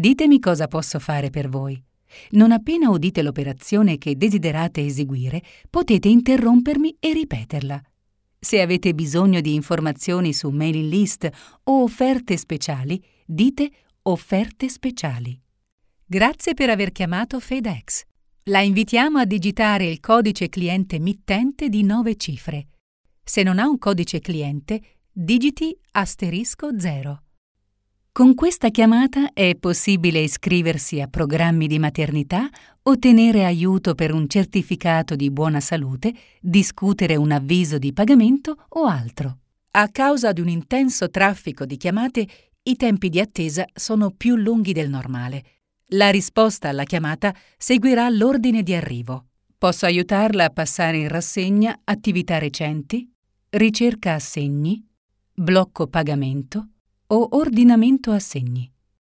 Ditemi cosa posso fare per voi. Non appena udite l'operazione che desiderate eseguire, potete interrompermi e ripeterla. Se avete bisogno di informazioni su mailing list o offerte speciali, dite offerte speciali. Grazie per aver chiamato FedEx. La invitiamo a digitare il codice cliente mittente di 9 cifre. Se non ha un codice cliente, digiti *0. Con questa chiamata è possibile iscriversi a programmi di maternità, ottenere aiuto per un certificato di buona salute, discutere un avviso di pagamento o altro. A causa di un intenso traffico di chiamate, i tempi di attesa sono più lunghi del normale. La risposta alla chiamata seguirà l'ordine di arrivo. Posso aiutarla a passare in rassegna attività recenti, ricerca assegni, blocco pagamento o ordinamento assegni.